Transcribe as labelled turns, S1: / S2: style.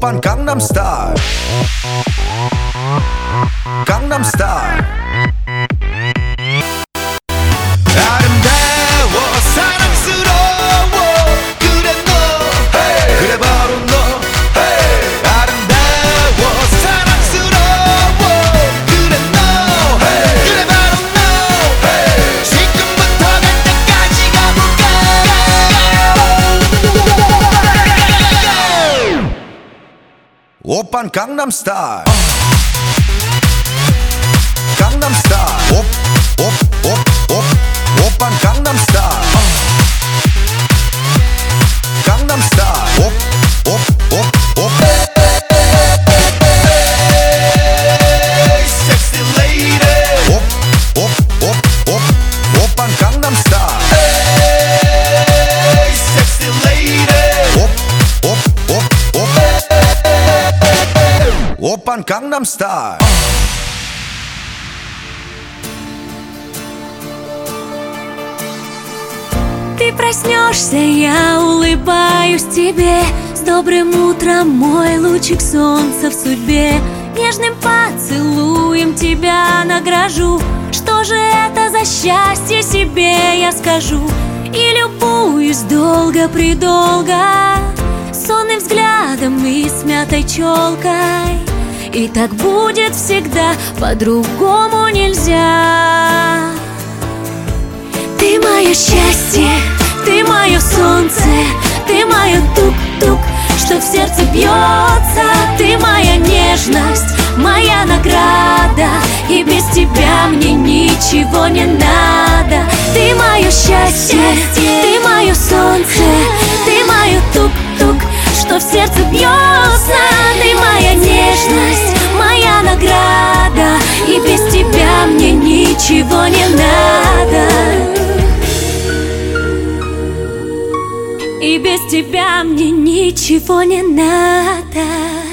S1: Oppan Gangnam Style. Gangnam Style. 아름다워 사랑스러워 그래 너 hey. 그래 바로 너 hey. 아름다워 사랑스러워 그래 너 hey. 그래 바로 너 hey. 지금부터 갈 때까지 가볼까 Oppan Gangnam Style. Gangnam Style. Oppan Gangnam Style. Gangnam Style. Hey, sexy lady. Oppan Gangnam Style. Hey, sexy lady. Oppan Gangnam Style.
S2: Ты проснешься, я улыбаюсь тебе. С добрым утром, мой лучик солнца в судьбе. Нежным поцелуем тебя награжу. Что же это за счастье себе я скажу? И любуюсь долго-предолго сонным взглядом и смятой челкой. И так будет всегда, по-другому нельзя. Ты мое счастье, ты мое солнце, ты мое тук-тук, что в сердце бьется. Ты моя нежность, моя награда, и без тебя мне ничего не надо. Ты мое счастье, ты мое солнце, ты мое тук-тук, что в сердце бьется. Ты моя нежность, моя награда, и без тебя мне ничего не надо. И без тебя мне ничего не надо.